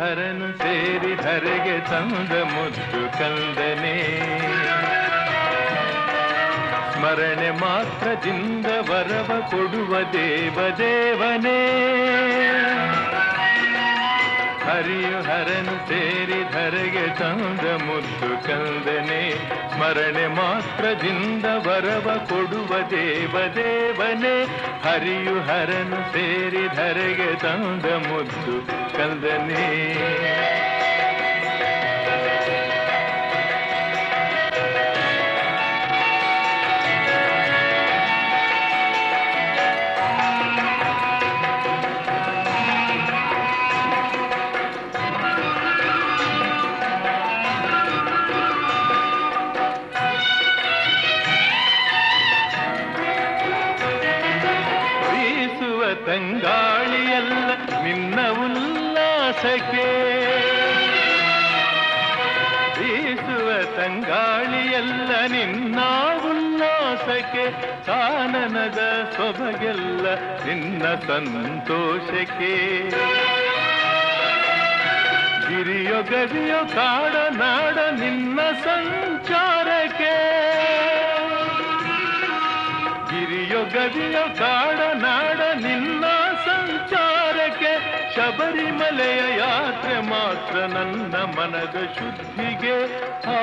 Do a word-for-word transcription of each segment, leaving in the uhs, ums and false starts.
ಹರನು ಸೇರಿ ಧರೆಗೆ ತಂದ ಮುದ್ದು ಕಂದನೆ, ಸ್ಮರಣೆ ಮಾತ್ರದಿಂದ ವರವ ಕೊಡುವ ದೇವದೇವನೇ. ಹರಿಯು ಹರನು ಸೇರಿ ಧರೆಗೆ ತಂದ ಮುದ್ದು ಕಂದನೆ, ಸ್ಮರಣೆ ಮಾತ್ರದಿಂದ ವರವ ಕೊಡುವ ದೇವದೇವನೇ. ಹರಿಯು ಹರನು ಸೇರಿ ಧರೆಗೆ ತಂದ ಮುದ್ದು ಕಂದನೆ. ತಂಗಾಳಿಯಲ್ಲ ನಿನ್ನ ಉಲ್ಲಾಸಕ್ಕೆ, ಬೀಸುವ ತಂಗಾಳಿಯಲ್ಲ ನಿನ್ನ ಉಲ್ಲಾಸಕ್ಕೆ, ಕಾನನದ ಸೊಬಗೆಲ್ಲ ನಿನ್ನ ಸಂತೋಷಕ್ಕೆ. ಗಿರಿಯೋ ಗದಿಯೋ ಕಾಡ ನಾಡ ನಿನ್ನ ಸಂಚಾರಕ್ಕೆ, ಗಿರಿಯೋ ಗದಿಯೋ ಕಾಡ ನಾಡ ನಿನ್ನ ಸಂಚಾರಕ್ಕೆ. ಶಬರಿಮಲೆಯ ಯಾತ್ರೆ ಮಾತ್ರ ನನ್ನ ಮನದ ಶುದ್ಧಿಗೆ. ಆ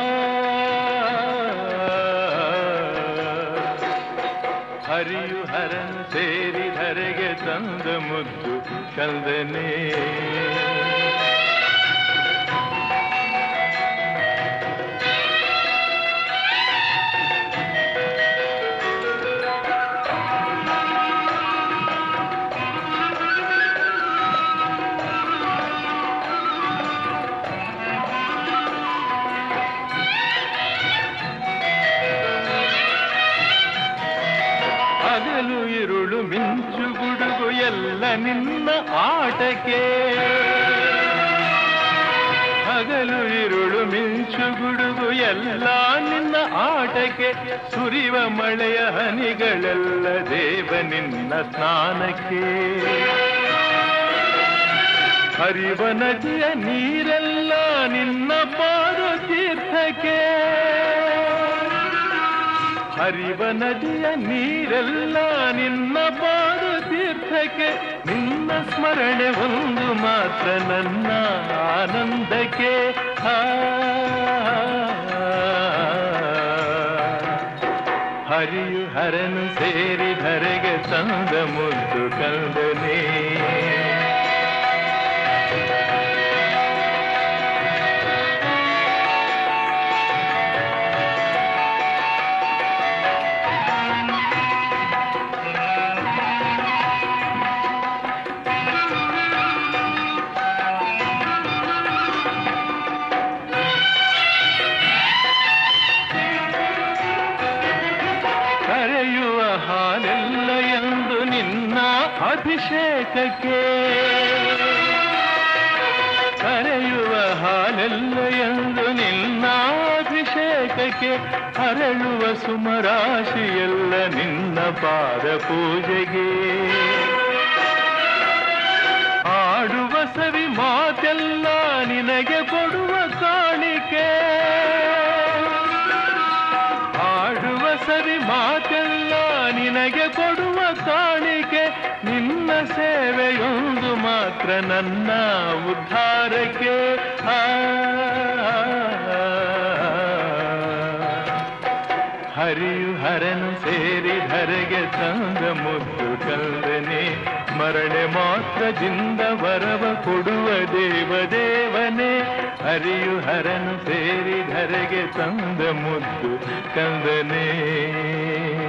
ಹರಿಯು ಹರನು ಸೇರಿ ಧರೆಗೆ ತಂದ ಮುದ್ದು ಕಂದನೆ. ಹಗಲು ಇರುಳು ಮಿಂಚು ಗುಡುಗು ಎಲ್ಲ ನಿನ್ನ ಆಟಕ್ಕೆ, ಹಗಲು ಇರುಳು ಮಿಂಚು ಗುಡುಗು ಎಲ್ಲ ನಿನ್ನ ಆಟಕ್ಕೆ. ಸುರಿವ ಮಳೆಯ ಹನಿಗಳೆಲ್ಲ ದೇವ ನಿನ್ನ ಸ್ನಾನಕ್ಕೆ. ಹರಿವ ನದಿಯ ನೀರೆಲ್ಲ ನಿನ್ನ ಪಾದ ತೀರ್ಥಕ್ಕೆ, ಹರಿವ ನದಿಯ ನೀರೆಲ್ಲ ನಿನ್ನ ಪಾದ ತೀರ್ಥಕ್ಕೆ. ನಿನ್ನ ಸ್ಮರಣೆ ಒಂದು ಮಾತ್ರ ನನ್ನ ಆನಂದಕ್ಕೆ. ಹರಿಯು ಹರನು ಸೇರಿ ಧರೆಗೆ ತಂದ ಮುದ್ದು ಕಂದನೆ. ಕರೆಯುವ ಹಾಲೆಲ್ಲ ಎಂದು ನಿನ್ನ ಅಭಿಷೇಕಕ್ಕೆ, ಕರೆಯುವ ಹಾಲೆಲ್ಲ ಎಂದು ನಿನ್ನ ಅಭಿಷೇಕಕ್ಕೆ. ಹರಳುವ ಸುಮರಾಶಿಯೆಲ್ಲ ನಿನ್ನ ಪಾದ ಪೂಜೆಗೆ. ಆಡುವ ಸವಿ ಮಾತೆಲ್ಲ ನಿನಗೆ ಕೊಡುವ ಕಾಣಿಕೆ, ಆಡುವ ಸವಿ ಮಾತೆಲ್ಲ ನಿನಗೆ ಕೊಡುವ ಕಾಣಿಕೆ. ನಿನ್ನ ಸೇವೆಯೊಂದು ಮಾತ್ರ ನನ್ನ ಉದ್ಧಾರಕ್ಕೆ. ಆ ಹರಿಯು ಹರನು ಸೇರಿ ಧರೆಗೆ ತಂದ ಮುದ್ದು ಕಂದನೆ, ಸ್ಮರಣೆ ಮಾತ್ರದಿಂದ ವರವ ಕೊಡುವ ದೇವದೇವನೇ. ಹರಿಯು ಹರನು ಸೇರಿ ಧರೆಗೆ ತಂದ ಮುದ್ದು ಕಂದನೆ.